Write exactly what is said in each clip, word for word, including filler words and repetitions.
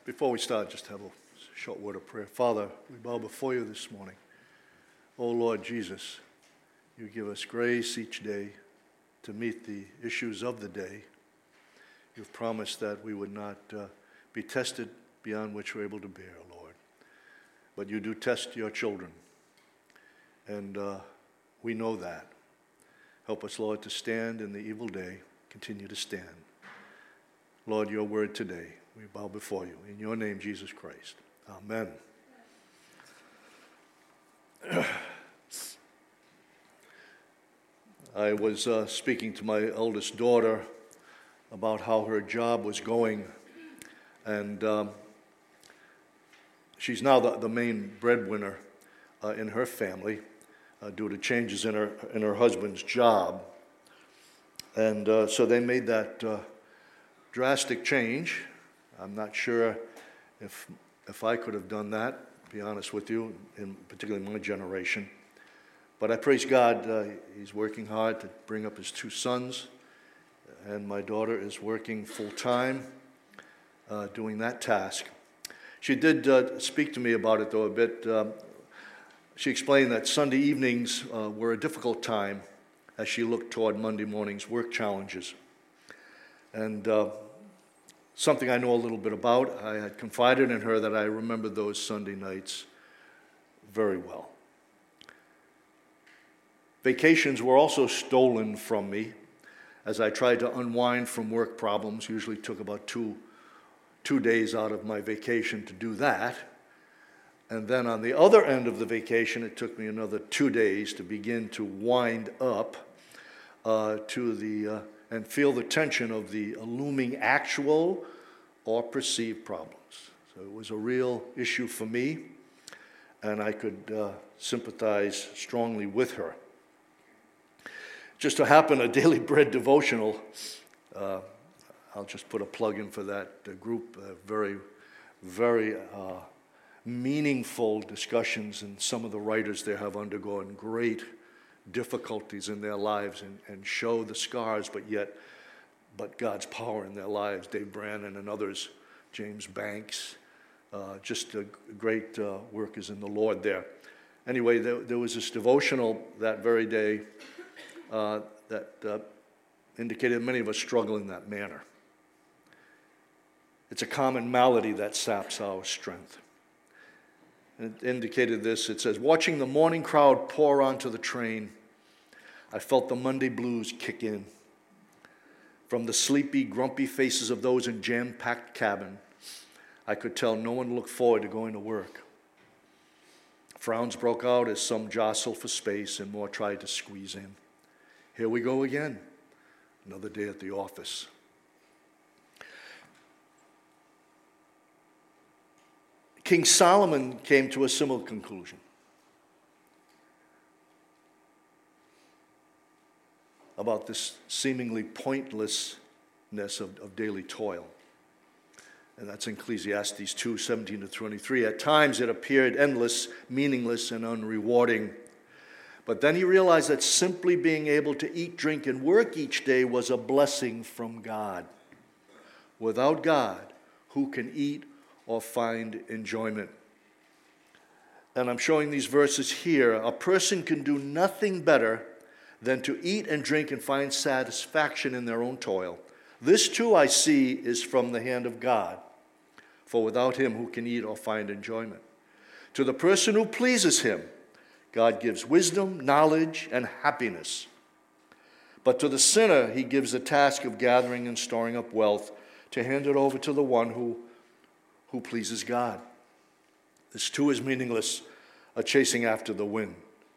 Before we start, just have a short word of prayer. Father, we bow before you this morning. Oh Lord Jesus, you give us grace each day to meet the issues of the day. You've promised that we would not uh, be tested beyond which we're able to bear, Lord. But you do test your children, and uh, we know that. Help us, Lord, to stand in the evil day, continue to stand. Lord, your word today, we bow before you. In your name, Jesus Christ. Amen. I was uh, speaking to my eldest daughter about how her job was going, and um, she's now the, the main breadwinner uh, in her family uh, due to changes in her in her husband's job. And uh, so they made that uh, drastic change. I'm not sure if if I could have done that, to be honest with you, in particularly my generation. But I praise God, uh, he's working hard to bring up his two sons, and my daughter is working full-time uh, doing that task. She did uh, speak to me about it, though, a bit. Um, she explained that Sunday evenings uh, were a difficult time as she looked toward Monday morning's work challenges. And uh, something I know a little bit about, I had confided in her that I remember those Sunday nights very well. Vacations were also stolen from me as I tried to unwind from work problems. Usually took about two, two days out of my vacation to do that. And then on the other end of the vacation, it took me another two days to begin to wind up uh, to the uh, and feel the tension of the looming actual or perceived problems. So it was a real issue for me, and I could uh, sympathize strongly with her. Just to happen, a Daily Bread devotional, uh, I'll just put a plug in for that uh, group, uh, very, very uh, meaningful discussions, and some of the writers there have undergone great difficulties in their lives and, and show the scars, but yet, but God's power in their lives. Dave Brannon and others, James Banks, uh, just a great uh, workers in the Lord there. Anyway, there, there was this devotional that very day uh, that uh, indicated many of us struggle in that manner. It's a common malady that saps our strength. And it indicated this. It says, watching the morning crowd pour onto the train, I felt the Monday blues kick in. From the sleepy, grumpy faces of those in jam-packed cabin, I could tell no one looked forward to going to work. Frowns broke out as some jostled for space and more tried to squeeze in. Here we go again, another day at the office. King Solomon came to a similar conclusion. About this seemingly pointlessness of, of daily toil. And that's in Ecclesiastes two, seventeen to twenty-three. At times it appeared endless, meaningless, and unrewarding. But then he realized that simply being able to eat, drink, and work each day was a blessing from God. Without God, who can eat or find enjoyment? And I'm showing these verses here. A person can do nothing better than to eat and drink and find satisfaction in their own toil. This too I see is from the hand of God, for without him who can eat or find enjoyment? To the person who pleases him, God gives wisdom, knowledge, and happiness. But to the sinner, he gives the task of gathering and storing up wealth to hand it over to the one who, who pleases God. This too is meaningless, a chasing after the wind.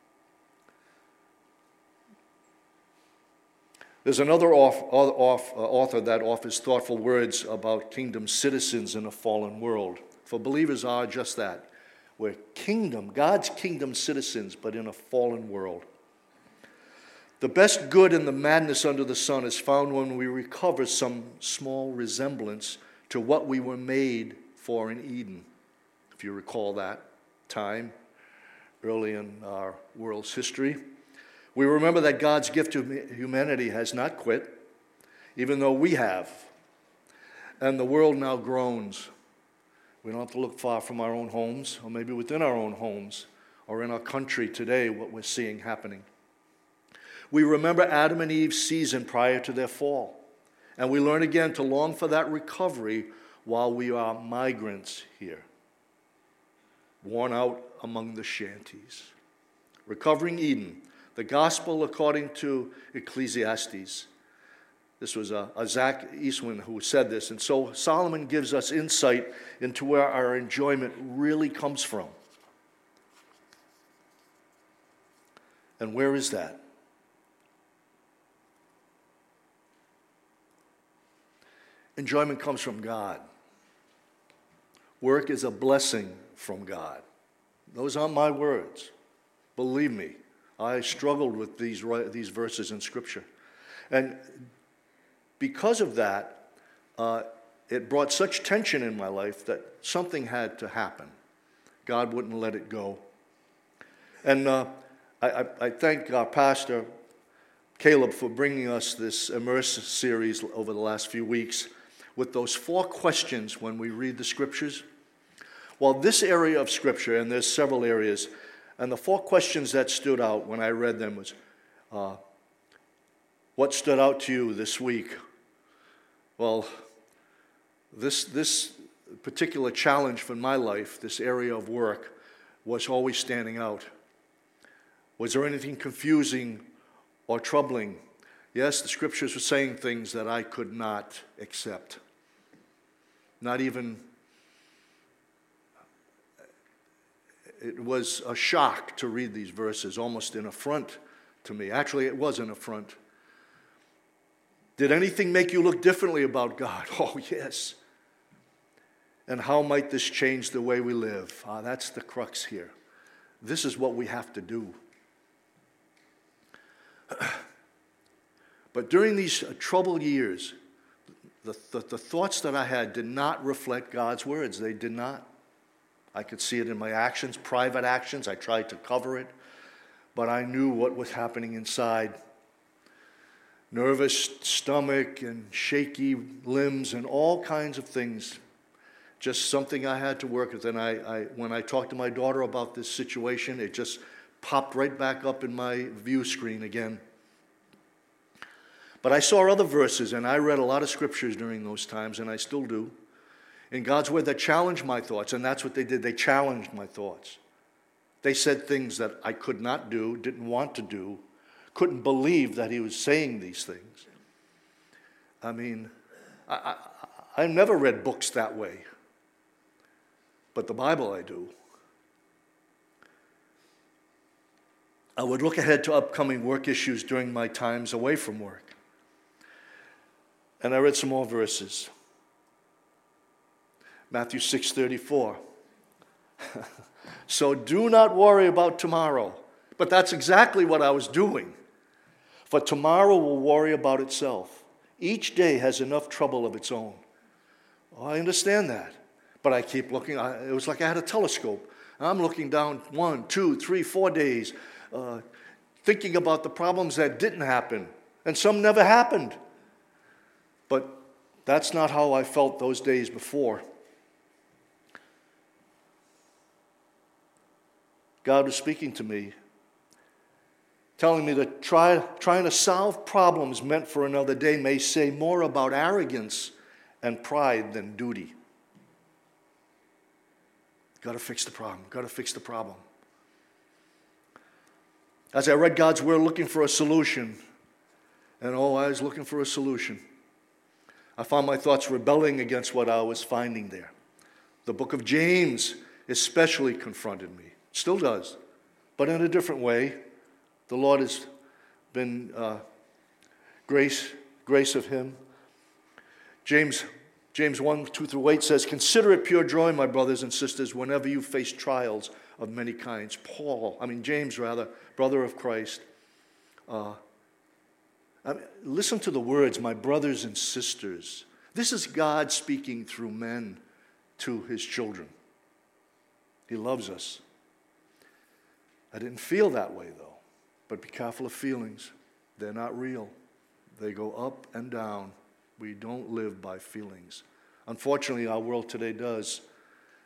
There's another off, off, uh, author that offers thoughtful words about kingdom citizens in a fallen world. For believers are just that. We're kingdom, God's kingdom citizens, but in a fallen world. The best good in the madness under the sun is found when we recover some small resemblance to what we were made for in Eden. If you recall that time early in our world's history. We remember that God's gift to humanity has not quit, even though we have. And the world now groans We don't have to look far from our own homes, or maybe within our own homes, or in our country today, what we're seeing happening. We remember Adam and Eve's season prior to their fall, and we learn again to long for that recovery while we are migrants here, worn out among the shanties. Recovering Eden, the gospel according to Ecclesiastes. This was a, a Zach Eastman who said this, and so Solomon gives us insight into where our enjoyment really comes from. And where is that? Enjoyment comes from God. Work is a blessing from God. Those aren't my words. Believe me, I struggled with these, these verses in Scripture. And because of that, uh, it brought such tension in my life that something had to happen. God wouldn't let it go. And uh, I, I, I thank our pastor, Caleb, for bringing us this Immerse series over the last few weeks with those four questions when we read the Scriptures. Well, this area of Scripture, and there's several areas, and the four questions that stood out when I read them was, uh, what stood out to you this week? Well, this, this particular challenge for my life, this area of work, was always standing out. Was there anything confusing or troubling? Yes, the Scriptures were saying things that I could not accept. Not even, it was a shock to read these verses, almost an affront to me. Actually, it was an affront. Did anything make you look differently about God? Oh, yes. And how might this change the way we live? Ah, that's the crux here. This is what we have to do. But during these troubled years, the, the, the thoughts that I had did not reflect God's words. They did not. I could see it in my actions, private actions. I tried to cover it, but I knew what was happening inside. Nervous stomach and shaky limbs and all kinds of things. Just something I had to work with. And I, I, when I talked to my daughter about this situation, it just popped right back up in my view screen again. But I saw other verses, and I read a lot of scriptures during those times, and I still do, in God's word that challenged my thoughts, and that's what they did. They challenged my thoughts. They said things that I could not do, didn't want to do, couldn't believe that he was saying these things. I mean, I, I, I've never read books that way, but the Bible I do. I would look ahead to upcoming work issues during my times away from work. And I read some more verses. Matthew six thirty-four. So do not worry about tomorrow. But that's exactly what I was doing. For tomorrow will worry about itself. Each day has enough trouble of its own. Oh, I understand that. But I keep looking. I, it was like I had a telescope. I'm looking down one, two, three, four days, uh, thinking about the problems that didn't happen. And some never happened. But that's not how I felt those days before. God was speaking to me, telling me that try, trying to solve problems meant for another day may say more about arrogance and pride than duty. Got to fix the problem. Got to fix the problem. As I read God's word looking for a solution, and oh, I was looking for a solution, I found my thoughts rebelling against what I was finding there. The book of James especially confronted me. Still does, but in a different way. The Lord has been uh, grace, grace of him. James, James one, two through eight says, consider it pure joy, my brothers and sisters, whenever you face trials of many kinds. Paul, I mean James rather, brother of Christ. Uh, I mean, listen to the words, my brothers and sisters. This is God speaking through men to his children. He loves us. I didn't feel that way, though. But be careful of feelings. They're not real. They go up and down. We don't live by feelings. Unfortunately, our world today does.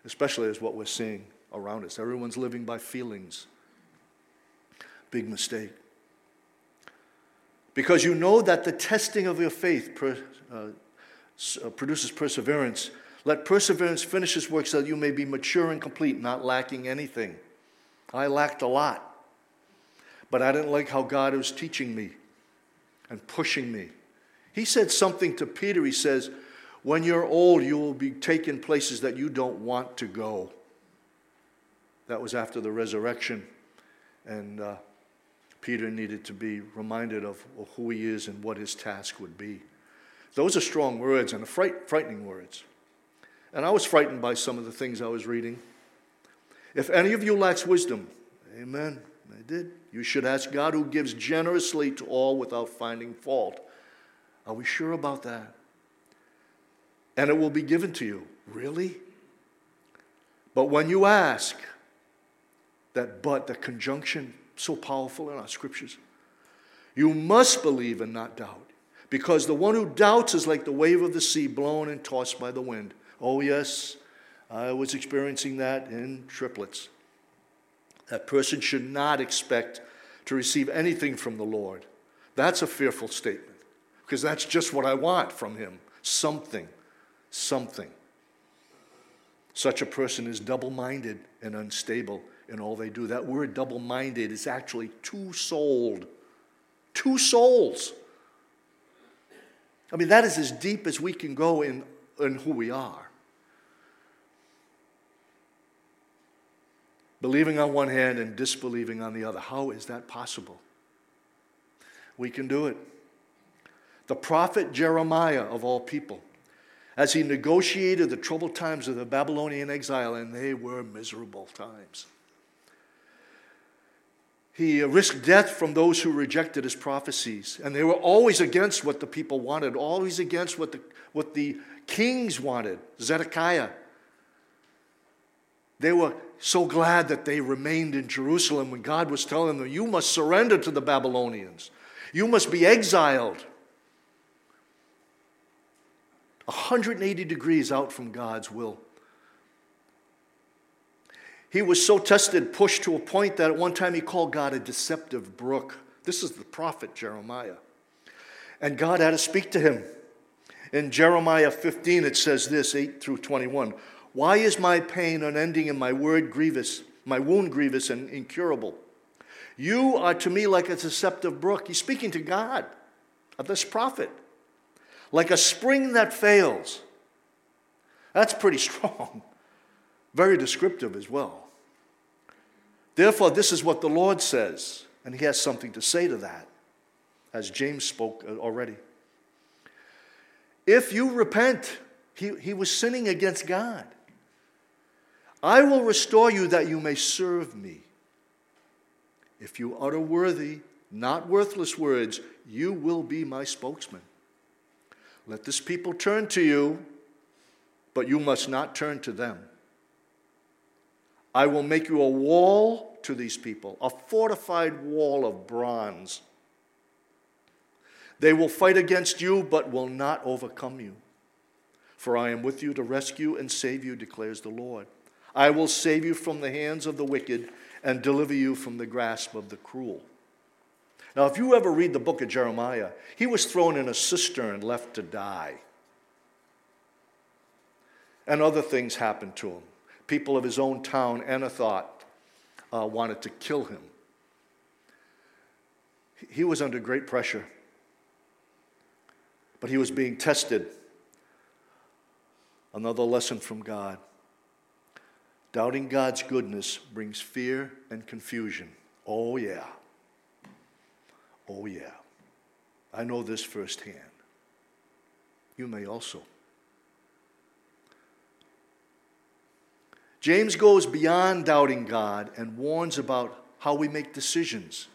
especially as what we're seeing around us. Everyone's living by feelings. Big mistake. Because you know that the testing of your faith per, uh, uh, produces perseverance. Let perseverance finish its work so that you may be mature and complete, not lacking anything. I lacked a lot. But I didn't like how God was teaching me and pushing me. He said something to Peter. He says, when you're old, you will be taken places that you don't want to go. That was after the resurrection. And uh, Peter needed to be reminded of who he is and what his task would be. Those are strong words and fright, frightening words. And I was frightened by some of the things I was reading. If any of you lacks wisdom, amen, I did. You should ask God, who gives generously to all without finding fault. Are we sure about that? And it will be given to you. Really? But when you ask, that but, the conjunction, so powerful in our scriptures, you must believe and not doubt. Because the one who doubts is like the wave of the sea blown and tossed by the wind. Oh yes, I was experiencing that in triplets. That person should not expect to receive anything from the Lord. That's a fearful statement, because that's just what I want from him. Something, something. Such a person is double-minded and unstable in all they do. That word double-minded is actually two-souled. Two souls. I mean, that is as deep as we can go in, in who we are. Believing on one hand and disbelieving on the other. How is that possible? We can do it. The prophet Jeremiah, of all people, as he negotiated the troubled times of the Babylonian exile, and they were miserable times. He risked death from those who rejected his prophecies. And they were always against what the people wanted, always against what the, what the kings wanted. Zedekiah. They were so glad that they remained in Jerusalem when God was telling them, you must surrender to the Babylonians. You must be exiled. one hundred eighty degrees out from God's will. He was so tested, pushed to a point that at one time he called God a deceptive brook. This is the prophet Jeremiah. And God had to speak to him. In Jeremiah fifteen, it says this, eight through twenty-one. Why is my pain unending and my word grievous, my wound grievous and incurable? You are to me like a deceptive brook. He's speaking to God, of this prophet. Like a spring that fails. That's pretty strong. Very descriptive as well. Therefore, this is what the Lord says. And he has something to say to that, as James spoke already. If you repent, he, he was sinning against God. I will restore you that you may serve me. If you utter worthy, not worthless words, you will be my spokesman. Let this people turn to you, but you must not turn to them. I will make you a wall to these people, a fortified wall of bronze. They will fight against you, but will not overcome you. For I am with you to rescue and save you, declares the Lord. I will save you from the hands of the wicked and deliver you from the grasp of the cruel. Now, if you ever read the book of Jeremiah, he was thrown in a cistern, left to die. And other things happened to him. People of his own town, Anathoth, uh, wanted to kill him. He was under great pressure. But he was being tested. Another lesson from God. Doubting God's goodness brings fear and confusion. Oh, yeah. Oh, yeah. I know this firsthand. You may also. James goes beyond doubting God and warns about how we make decisions.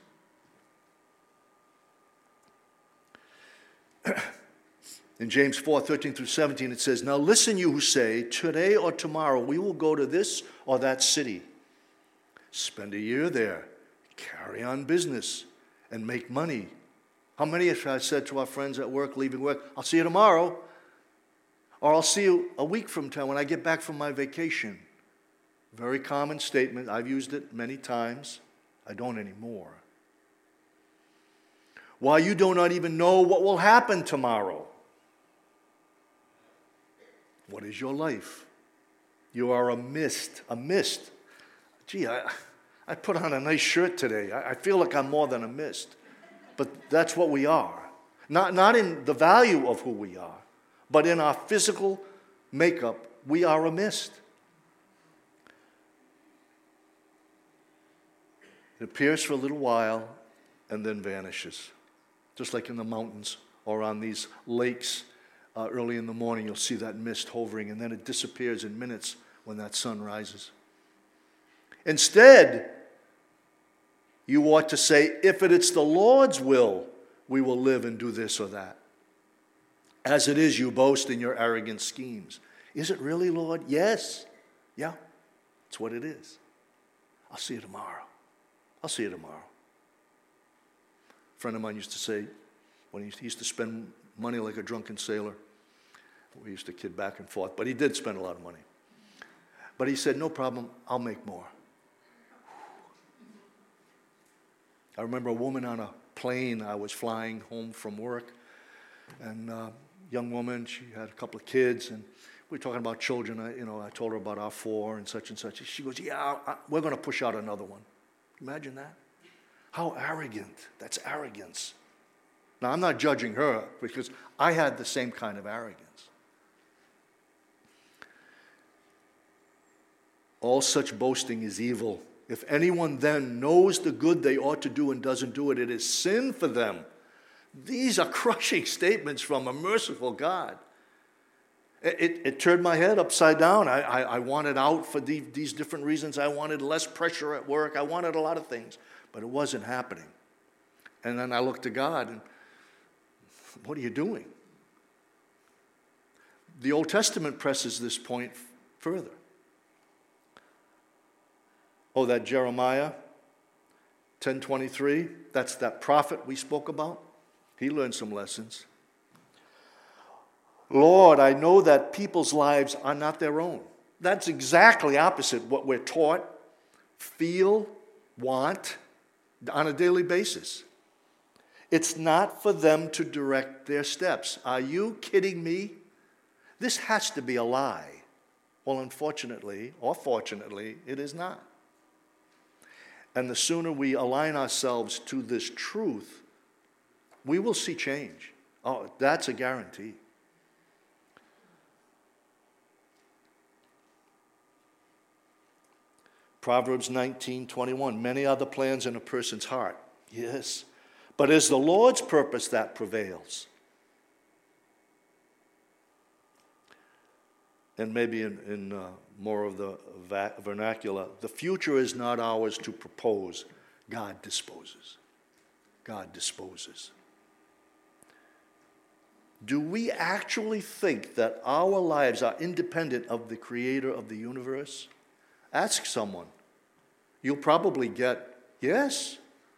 In James four, thirteen through seventeen, it says, now listen, you who say, today or tomorrow we will go to this or that city. Spend a year there, carry on business, and make money. How many of us said to our friends at work, leaving work, I'll see you tomorrow, or I'll see you a week from now when I get back from my vacation. Very common statement. I've used it many times. I don't anymore. Why you do not even know what will happen tomorrow. What is your life? You are a mist. A mist. Gee, I, I put on a nice shirt today. I, I feel like I'm more than a mist. But that's what we are. Not, not in the value of who we are, but in our physical makeup, we are a mist. It appears for a little while and then vanishes. Just like in the mountains or on these lakes uh, early in the morning, you'll see that mist hovering, and then it disappears in minutes when that sun rises. Instead, you ought to say, if it is the Lord's will, we will live and do this or that. As it is, you boast in your arrogant schemes. Is it really, Lord? Yes. Yeah, that's what it is. I'll see you tomorrow. I'll see you tomorrow. A friend of mine used to say, when he used to spend money like a drunken sailor, we used to kid back and forth, but he did spend a lot of money. But he said, no problem, I'll make more. I remember a woman on a plane. I was flying home from work, and a young woman, she had a couple of kids, and we were talking about children. I, you know, I told her about our four and such and such. She goes, yeah, I, we're going to push out another one. Imagine that. How arrogant. That's arrogance. Now, I'm not judging her because I had the same kind of arrogance. All such boasting is evil. If anyone then knows the good they ought to do and doesn't do it, it is sin for them. These are crushing statements from a merciful God. It, it, it turned my head upside down. I, I, I wanted out for the, these different reasons. I wanted less pressure at work. I wanted a lot of things, but it wasn't happening. And then I looked to God, and what are you doing? The Old Testament presses this point further. Oh, that Jeremiah ten twenty-three, that's that prophet we spoke about. He learned some lessons. Lord, I know that people's lives are not their own. That's exactly opposite what we're taught, feel, want on a daily basis. It's not for them to direct their steps. Are you kidding me? This has to be a lie. Well, unfortunately, or fortunately, it is not. And the sooner we align ourselves to this truth, we will see change. Oh, that's a guarantee. Proverbs nineteen twenty-one, many are the plans in a person's heart. Yes, but it's the Lord's purpose that prevails. And maybe in, in uh, more of the va- vernacular, the future is not ours to propose. God disposes. God disposes. Do we actually think that our lives are independent of the creator of the universe? Ask someone. You'll probably get, yes.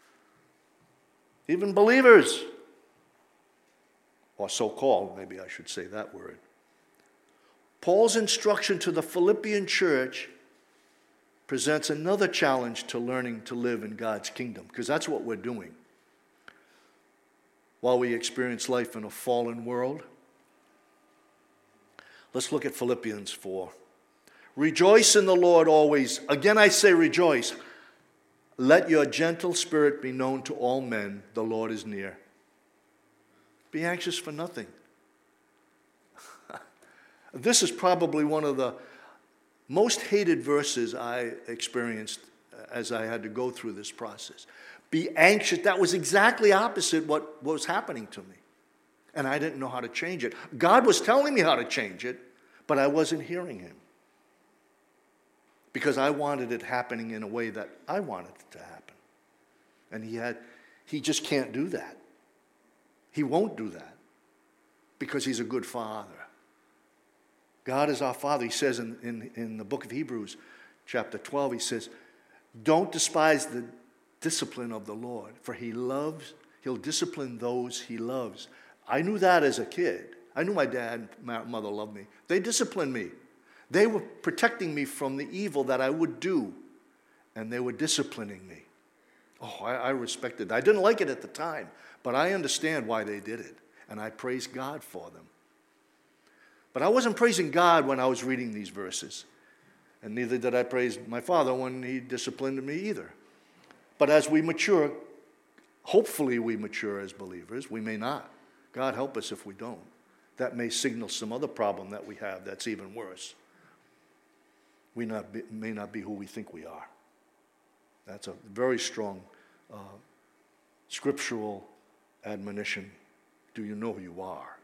Even believers. Or so-called, maybe I should say that word. Paul's instruction to the Philippian church presents another challenge to learning to live in God's kingdom, because that's what we're doing. While we experience life in a fallen world, let's look at Philippians four. Rejoice in the Lord always. Again, I say rejoice. Let your gentle spirit be known to all men. The Lord is near. Be anxious for nothing. This is probably one of the most hated verses I experienced as I had to go through this process. Be anxious. That was exactly opposite what was happening to me. And I didn't know how to change it. God was telling me how to change it, but I wasn't hearing him. Because I wanted it happening in a way that I wanted it to happen. And he had, he just can't do that. He won't do that. Because he's a good father. God is our Father. He says in, in, in the book of Hebrews, chapter twelve, he says, don't despise the discipline of the Lord, for he loves, he'll discipline those he loves. I knew that as a kid. I knew my dad and my mother loved me. They disciplined me. They were protecting me from the evil that I would do, and they were disciplining me. Oh, I, I respected that. I didn't like it at the time, but I understand why they did it, and I praise God for them. But I wasn't praising God when I was reading these verses, and neither did I praise my father when he disciplined me either. But as we mature, hopefully we mature as believers. We may not. God help us if we don't. That may signal some other problem that we have that's even worse. We not be, may not be who we think we are. That's a very strong uh, scriptural admonition. Do you know who you are?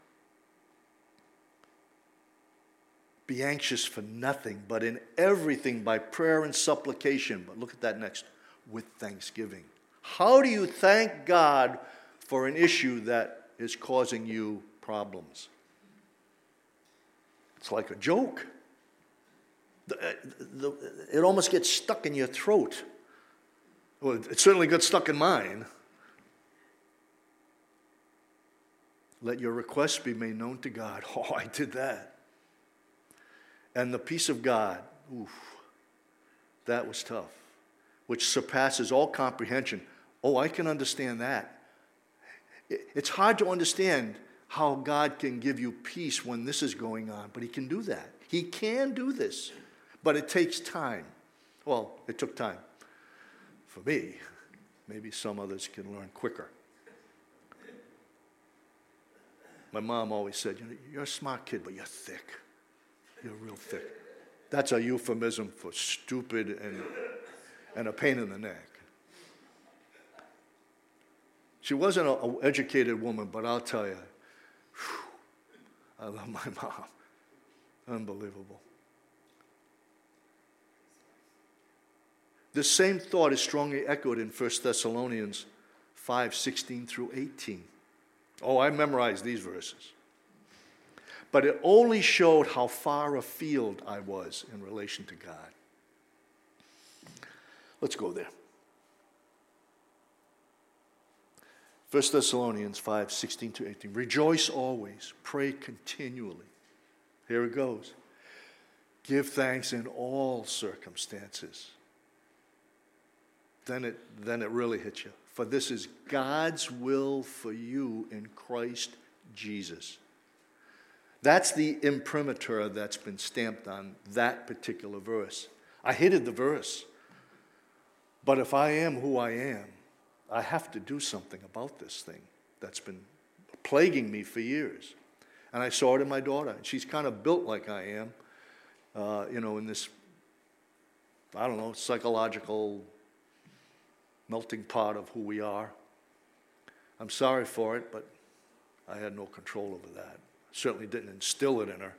Be anxious for nothing, but in everything by prayer and supplication. But look at that next, with thanksgiving. How do you thank God for an issue that is causing you problems? It's like a joke. The, the, it almost gets stuck in your throat. Well, it certainly got stuck in mine. Let your requests be made known to God. Oh, I did that. And the peace of God, oof, that was tough, which surpasses all comprehension. Oh, I can understand that. It's hard to understand how God can give you peace when this is going on, but he can do that. He can do this, but it takes time. Well, it took time for me. Maybe some others can learn quicker. My mom always said, you know, you're a smart kid, but you're thick. You're real thick. That's a euphemism for stupid and, and a pain in the neck. She wasn't an educated woman, but I'll tell you, whew, I love my mom. Unbelievable. This same thought is strongly echoed in First Thessalonians five, sixteen through eighteen. Oh, I memorized these verses. But it only showed how far afield I was in relation to God. Let's go there. First Thessalonians five, sixteen to eighteen. Rejoice always, pray continually. Here it goes. Give thanks in all circumstances. Then it, then it really hits you. For this is God's will for you in Christ Jesus. That's the imprimatur that's been stamped on that particular verse. I hated the verse. But if I am who I am, I have to do something about this thing that's been plaguing me for years. And I saw it in my daughter. And she's kind of built like I am, uh, you know, in this, I don't know, psychological melting pot of who we are. I'm sorry for it, but I had no control over that. Certainly didn't instill it in her.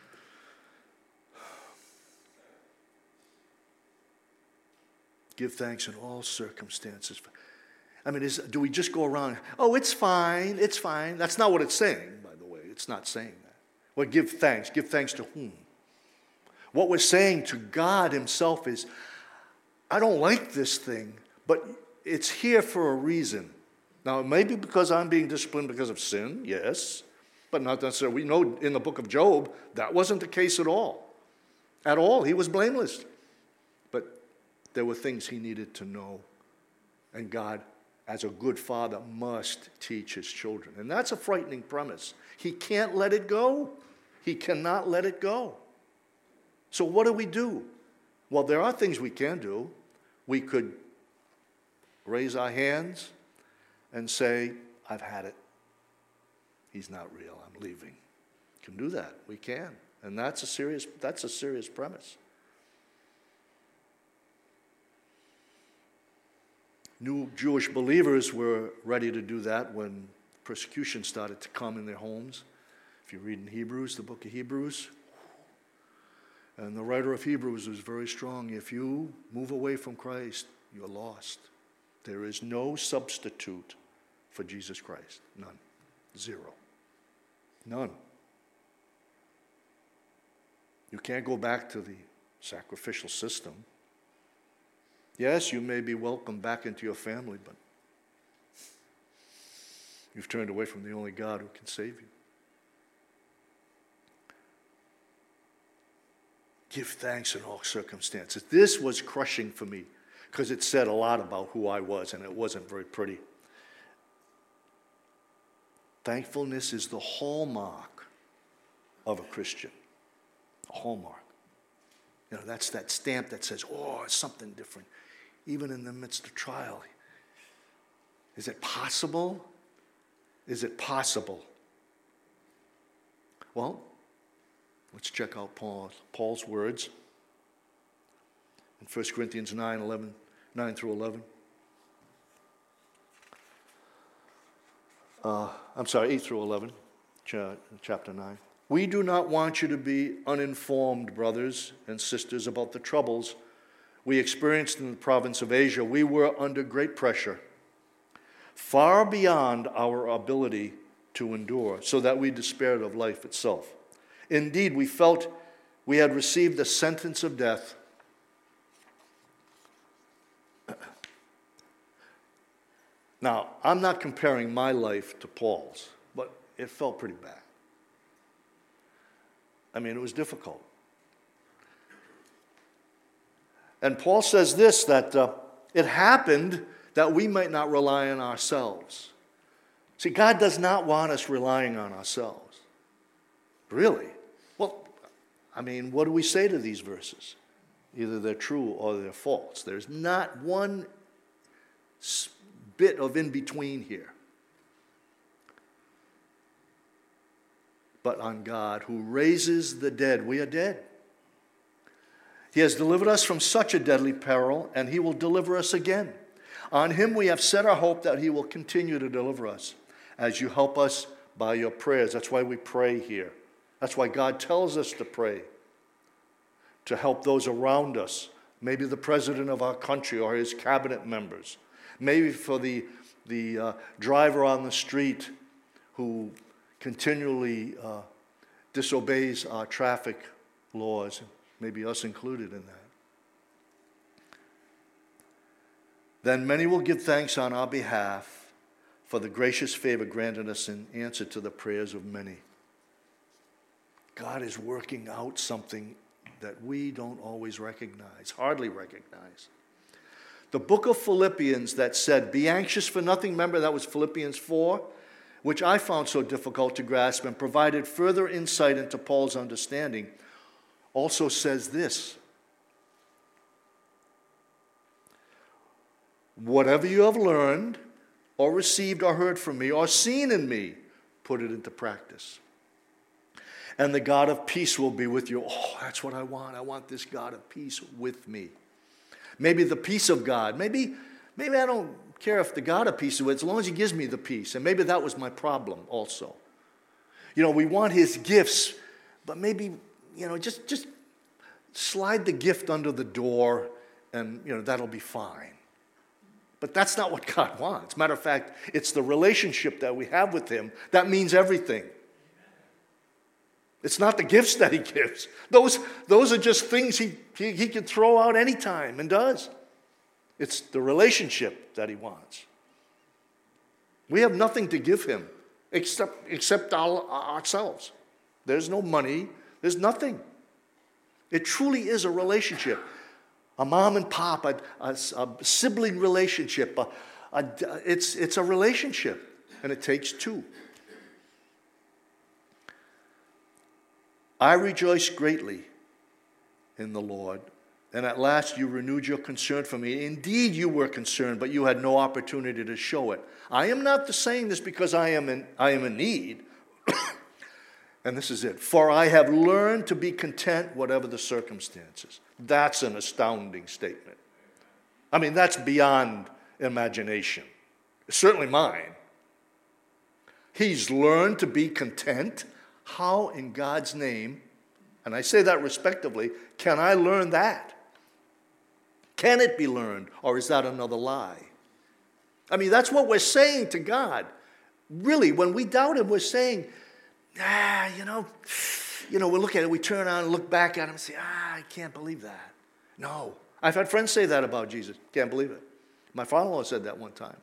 Give thanks in all circumstances. I mean, is, do we just go around, oh, it's fine, it's fine. That's not what it's saying, by the way. It's not saying that. Well, give thanks. Give thanks to whom? What we're saying to God himself is, I don't like this thing, but it's here for a reason. Now, it may be because I'm being disciplined because of sin, yes, but not necessarily. We know in the book of Job, that wasn't the case at all. At all. He was blameless. But there were things he needed to know. And God, as a good father, must teach his children. And that's a frightening premise. He can't let it go. He cannot let it go. So what do we do? Well, there are things we can do. We could raise our hands and say, I've had it. He's not real. I'm leaving. Can do that. We can. And that's a serious, that's a serious premise. New Jewish believers were ready to do that when persecution started to come in their homes. If you read in Hebrews, the book of Hebrews, and the writer of Hebrews was very strong. If you move away from Christ, you're lost. There is no substitute for Jesus Christ. None. Zero. None. You can't go back to the sacrificial system. Yes, you may be welcomed back into your family, but you've turned away from the only God who can save you. Give thanks in all circumstances. This was crushing for me because it said a lot about who I was, and it wasn't very pretty. Thankfulness is the hallmark of a Christian. A hallmark. You know, that's that stamp that says, oh, it's something different. Even in the midst of trial. Is it possible? Is it possible? Well, let's check out Paul, Paul's words in First Corinthians nine, eleven, nine through eleven. Uh, I'm sorry, eight through eleven, chapter nine. We do not want you to be uninformed, brothers and sisters, about the troubles we experienced in the province of Asia. We were under great pressure, far beyond our ability to endure, so that we despaired of life itself. Indeed, we felt we had received the sentence of death. Now, I'm not comparing my life to Paul's, but it felt pretty bad. I mean, it was difficult. And Paul says this, that uh, it happened that we might not rely on ourselves. See, God does not want us relying on ourselves. Really? Well, I mean, what do we say to these verses? Either they're true or they're false. There's not one bit of in-between here. But on God, who raises the dead. We are dead. He has delivered us from such a deadly peril, and he will deliver us again. On him we have set our hope that he will continue to deliver us as you help us by your prayers. That's why we pray here. That's why God tells us to pray, to help those around us, maybe the president of our country or his cabinet members, maybe for the, the uh, driver on the street who continually uh, disobeys our traffic laws, maybe us included in that. Then many will give thanks on our behalf for the gracious favor granted us in answer to the prayers of many. God is working out something that we don't always recognize, hardly recognize. The book of Philippians that said, be anxious for nothing, remember that was Philippians four, which I found so difficult to grasp and provided further insight into Paul's understanding, also says this. Whatever you have learned or received or heard from me or seen in me, put it into practice. And the God of peace will be with you. Oh, that's what I want. I want this God of peace with me. Maybe the peace of God. Maybe, maybe I don't care if the God of peace is with, as long as he gives me the peace. And maybe that was my problem also. You know, we want his gifts, but maybe, you know, just, just slide the gift under the door and, you know, that'll be fine. But that's not what God wants. Matter of fact, it's the relationship that we have with him that means everything. It's not the gifts that he gives. Those, those are just things he, he, he can throw out anytime and does. It's the relationship that he wants. We have nothing to give him except, except our, ourselves. There's no money. There's nothing. It truly is a relationship. A mom and pop, a, a, a sibling relationship. A, a, it's, it's a relationship, and it takes two. I rejoice greatly in the Lord, and at last you renewed your concern for me. Indeed, you were concerned, but you had no opportunity to show it. I am not saying this because I am in, I am in need. And this is it. For I have learned to be content whatever the circumstances. That's an astounding statement. I mean, that's beyond imagination. Certainly mine. He's learned to be content. How in God's name, and I say that respectively, can I learn that? Can it be learned, or is that another lie? I mean, that's what we're saying to God. Really, when we doubt him, we're saying, ah, you know, you know, we look at it, we turn around and look back at him and say, ah, I can't believe that. No. I've had friends say that about Jesus. Can't believe it. My father-in-law said that one time.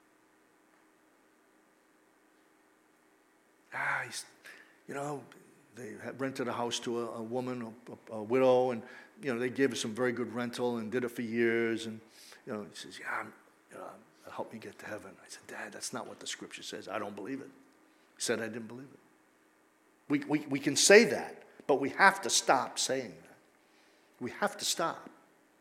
Ah, he's, you know, they had rented a house to a, a woman, a, a widow, and you know they gave us some very good rental and did it for years. And you know, he says, "Yeah, I'm, you know, help me get to heaven." I said, "Dad, that's not what the Scripture says. I don't believe it." He said, "I didn't believe it." We we we can say that, but we have to stop saying that. We have to stop.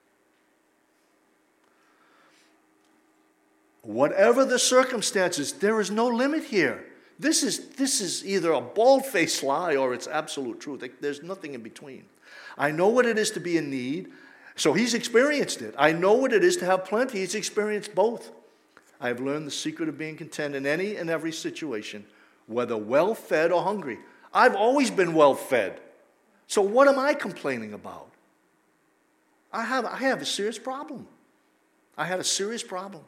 Whatever the circumstances, there is no limit here. This is, this is either a bald-faced lie or it's absolute truth. There's nothing in between. I know what it is to be in need, so he's experienced it. I know what it is to have plenty. He's experienced both. I have learned the secret of being content in any and every situation, whether well-fed or hungry. I've always been well-fed. So what am I complaining about? I have, I have a serious problem. I had a serious problem.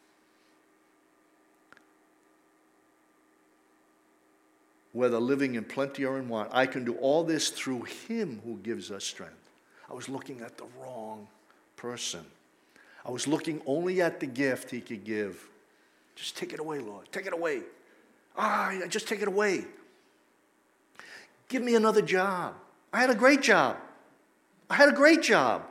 Whether living in plenty or in want, I can do all this through him who gives us strength. I was looking at the wrong person. I was looking only at the gift he could give. Just take it away, Lord. Take it away. Ah, just take it away. Give me another job. I had a great job. I had a great job.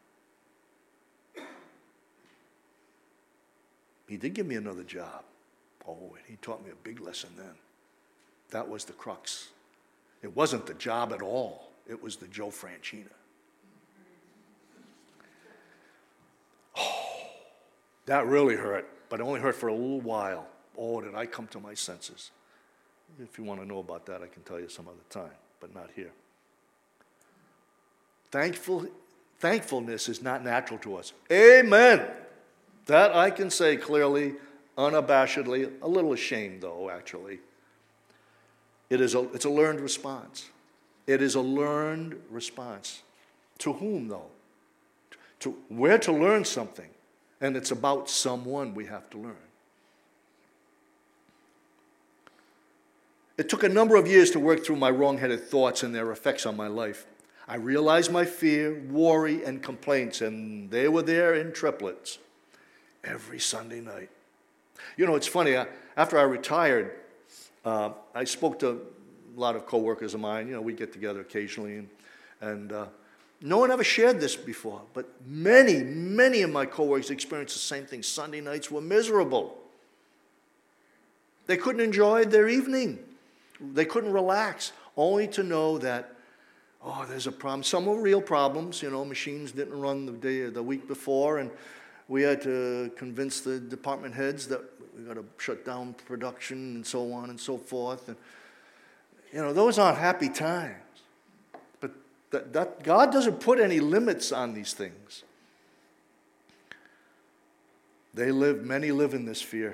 He did give me another job. Oh, and he taught me a big lesson then. That was the crux. It wasn't the job at all. It was the Joe Franchina. Oh, that really hurt, but it only hurt for a little while. Oh, did I come to my senses. If you want to know about that, I can tell you some other time, but not here. Thankful, thankfulness is not natural to us. Amen. That I can say clearly, unabashedly, a little ashamed though, actually. It is a, it's a learned response. It is a learned response. To whom, though? To where to learn something. And it's about someone we have to learn. It took a number of years to work through my wrong-headed thoughts and their effects on my life. I realized my fear, worry, and complaints, and they were there in triplets every Sunday night. You know, it's funny. After I retired, Uh, I spoke to a lot of coworkers of mine. You know, we get together occasionally, and, and uh, no one ever shared this before. But many, many of my coworkers experienced the same thing. Sunday nights were miserable. They couldn't enjoy their evening. They couldn't relax, only to know that, oh, there's a problem. Some were real problems. You know, machines didn't run the day, the week before, and we had to convince the department heads that we got to shut down production and so on and so forth. And, you know, those aren't happy times. But that, that God doesn't put any limits on these things. They live, many live in this fear.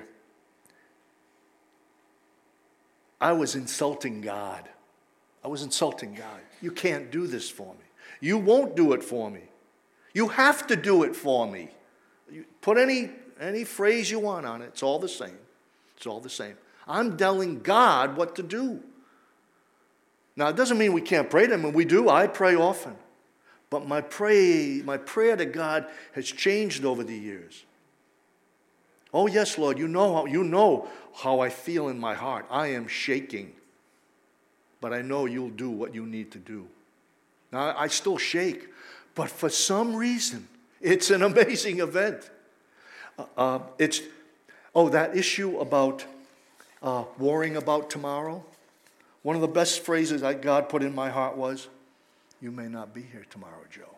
I was insulting God. I was insulting God. You can't do this for me. You won't do it for me. You have to do it for me. You put any Any phrase you want on it, it's all the same. It's all the same. I'm telling God what to do. Now, it doesn't mean we can't pray to him, and we do. I pray often. But my pray, my prayer to God has changed over the years. Oh, yes, Lord, you know how, you know how I feel in my heart. I am shaking. But I know you'll do what you need to do. Now, I still shake. But for some reason, it's an amazing event. Uh, it's, oh, that issue about uh, worrying about tomorrow. One of the best phrases that God put in my heart was, "You may not be here tomorrow, Joe."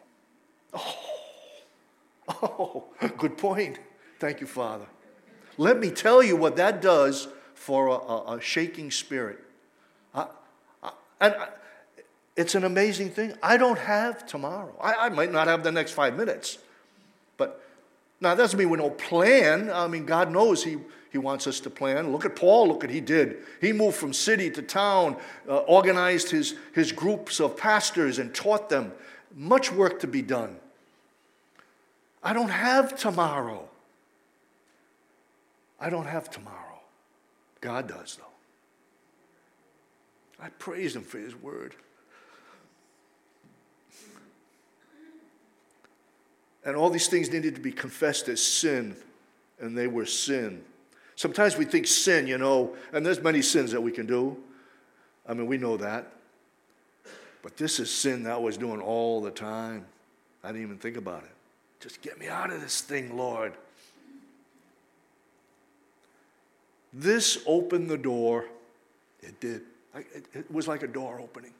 Oh, oh, good point. Thank you, Father. Let me tell you what that does for a, a, a shaking spirit. I, I, and I, it's an amazing thing. I don't have tomorrow. I, I might not have the next five minutes, but now, that doesn't mean we don't plan. I mean, God knows he, he wants us to plan. Look at Paul. Look what he did. He moved from city to town, uh, organized his, his groups of pastors and taught them. Much work to be done. I don't have tomorrow. I don't have tomorrow. God does, though. I praise him for his word. And all these things needed to be confessed as sin, and they were sin. Sometimes we think sin, you know, and there's many sins that we can do. I mean, we know that. But this is sin that I was doing all the time. I didn't even think about it. Just get me out of this thing, Lord. This opened the door. It did. It, it was like a door opening.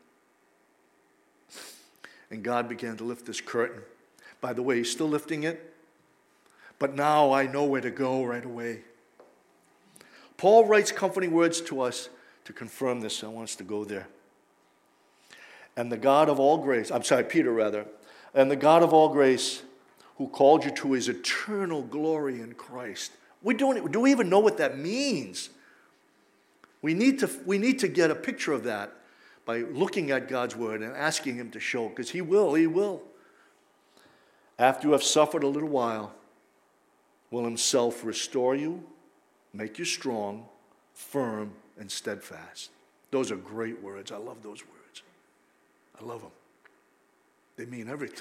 And God began to lift this curtain. By the way, He's still lifting it. But now I know where to go right away. Paul writes comforting words to us to confirm this. I want us to go there. And the God of all grace, I'm sorry, Peter rather, and the God of all grace who called you to His eternal glory in Christ. We don't, do we even know what that means? We need to, we need to get a picture of that by looking at God's word and asking Him to show, because He will, He will. After you have suffered a little while, will Himself restore you, make you strong, firm, and steadfast. Those are great words. I love those words. I love them. They mean everything.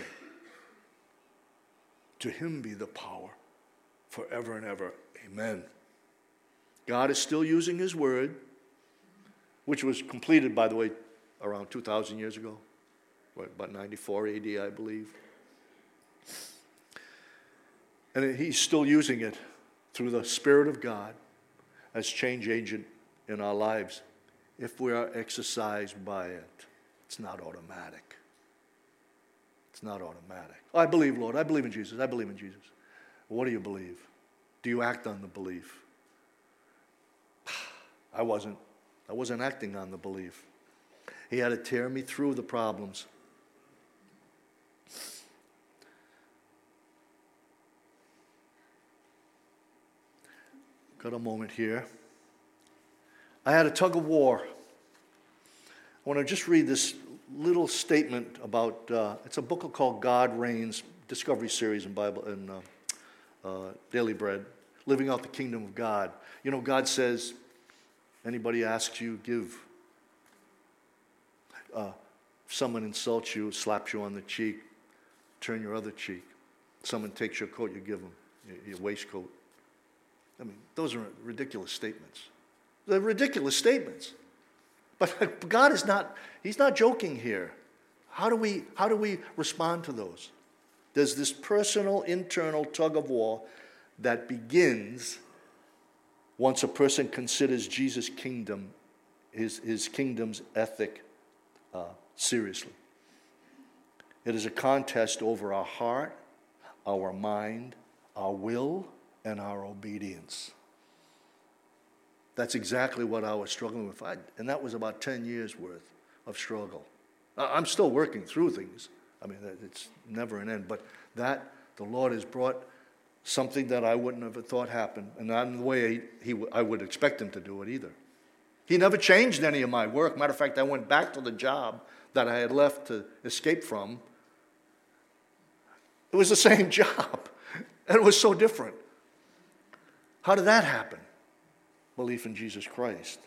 To Him be the power forever and ever. Amen. God is still using His word, which was completed, by the way, around two thousand years ago, what, about ninety-four A D, I believe. And He's still using it through the Spirit of God as change agent in our lives if we are exercised by it. It's not automatic. It's not automatic. Oh, I believe, Lord. I believe in Jesus. I believe in Jesus. What do you believe? Do you act on the belief? I wasn't. I wasn't acting on the belief. He had to tear me through the problems. Got a moment here. I had a tug of war. I want to just read this little statement about, uh, it's a book called God Reigns, Discovery Series in Bible and uh, uh, Daily Bread, Living Out the Kingdom of God. You know, God says, anybody asks you, give. Uh, if someone insults you, slaps you on the cheek, turn your other cheek. Someone takes your coat, you give them your, your waistcoat. I mean, those are ridiculous statements. They're ridiculous statements. But God is not, He's not joking here. How do we, how do we respond to those? There's this personal, internal tug of war that begins once a person considers Jesus' kingdom, his, his kingdom's ethic, uh, seriously. It is a contest over our heart, our mind, our will, and our obedience. That's exactly what I was struggling with. I, and that was about ten years worth of struggle. I'm still working through things. I mean, it's never an end. But that, the Lord has brought something that I wouldn't have thought happened. And not in the way he, he, I would expect Him to do it either. He never changed any of my work. Matter of fact, I went back to the job that I had left to escape from. It was the same job. And it was so different. How did that happen? Belief in Jesus Christ.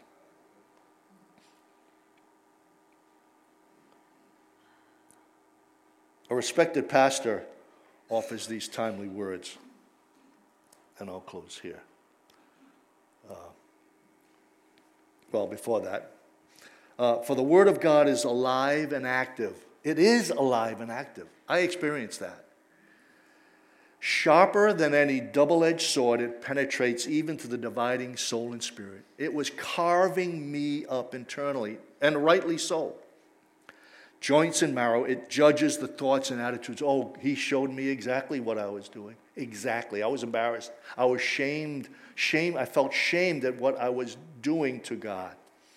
A respected pastor offers these timely words, and I'll close here. Uh, well, before that, uh, for the Word of God is alive and active. It is alive and active. I experienced that. Sharper than any double-edged sword, it penetrates even to the dividing soul and spirit. It was carving me up internally, and rightly so. Joints and marrow, it judges the thoughts and attitudes. Oh, He showed me exactly what I was doing. Exactly. I was embarrassed. I was shamed. Shame. I felt shamed at what I was doing to God.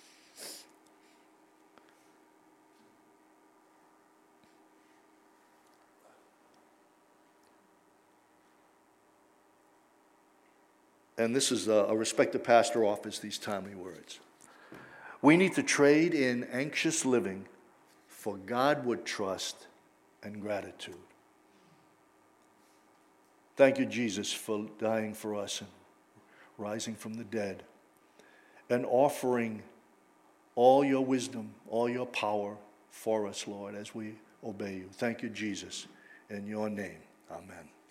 And this is a, a respected pastor offers these timely words. We need to trade in anxious living for Godward trust and gratitude. Thank you, Jesus, for dying for us and rising from the dead and offering all your wisdom, all your power for us, Lord, as we obey you. Thank you, Jesus. In your name, amen.